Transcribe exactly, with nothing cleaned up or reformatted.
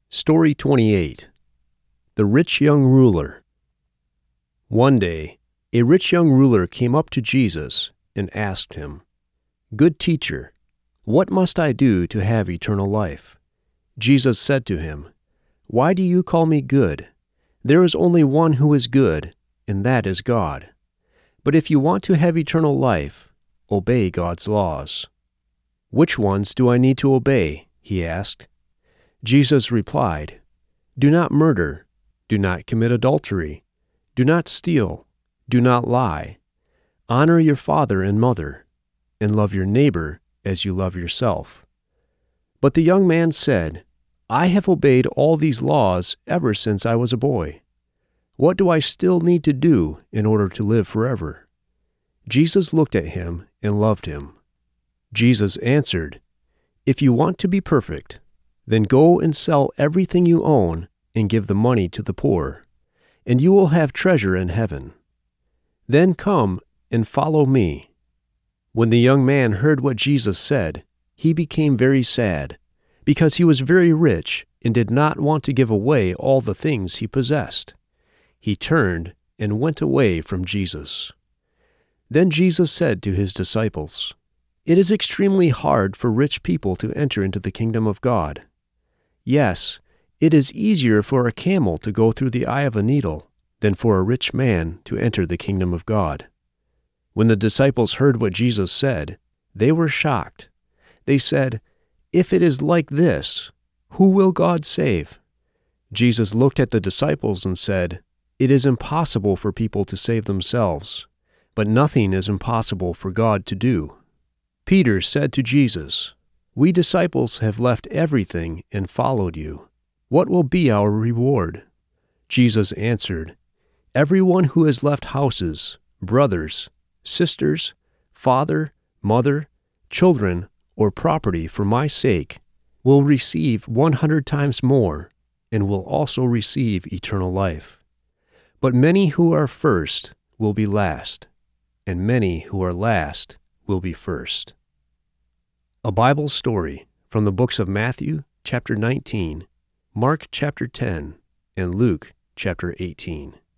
Story twenty-eight. The Rich Young Ruler. One day, a rich young ruler came up to Jesus and asked him, "Good teacher, what must I do to have eternal life?" Jesus said to him, "Why do you call me good? There is only one who is good, and that is God. But if you want to have eternal life, obey God's laws." "Which ones do I need to obey?" he asked. Jesus replied, "Do not murder, do not commit adultery, do not steal, do not lie, honor your father and mother, and love your neighbor as you love yourself." But the young man said, "I have obeyed all these laws ever since I was a boy. What do I still need to do in order to live forever?" Jesus looked at him and loved him. Jesus answered, "If you want to be perfect, then go and sell everything you own and give the money to the poor, and you will have treasure in heaven. Then come and follow me." When the young man heard what Jesus said, he became very sad, because he was very rich and did not want to give away all the things he possessed. He turned and went away from Jesus. Then Jesus said to his disciples, "It is extremely hard for rich people to enter into the kingdom of God. Yes, it is easier for a camel to go through the eye of a needle than for a rich man to enter the kingdom of God." When the disciples heard what Jesus said, they were shocked. They said, "If it is like this, who will God save?" Jesus looked at the disciples and said, "It is impossible for people to save themselves, but nothing is impossible for God to do." Peter said to Jesus, "We disciples have left everything and followed you. What will be our reward?" Jesus answered, "Everyone who has left houses, brothers, sisters, father, mother, children, or property for my sake will receive one hundred times more and will also receive eternal life. But many who are first will be last, and many who are last will be first." A Bible story from the books of Matthew chapter nineteen, Mark chapter ten, and Luke chapter eighteen.